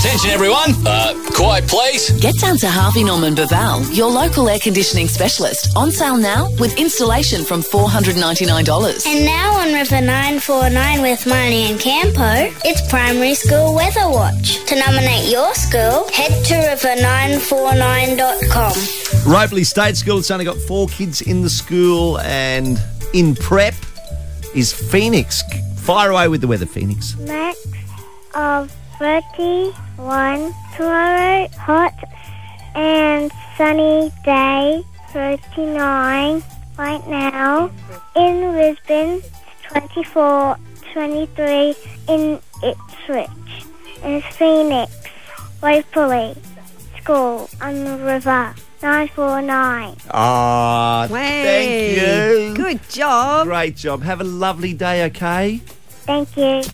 Attention everyone. Quiet please. Get down to Harvey Norman Baval, your local air conditioning specialist. On sale now with installation from $499. And now on River 949 with Marnie and Campo, it's Primary School Weather Watch. To nominate your school, head to river949.com. Ropley State School, it's only got 4 kids in the school, and in prep is Phoenix. Fire away with the weather, Phoenix. Max of 31 tomorrow, hot and sunny day, 39 right now. In Brisbane, 24, 23 in Ipswich. In Phoenix, Ropley School on the river, 949. Ah, thank you. Good job. Great job. Have a lovely day, okay? Thank you.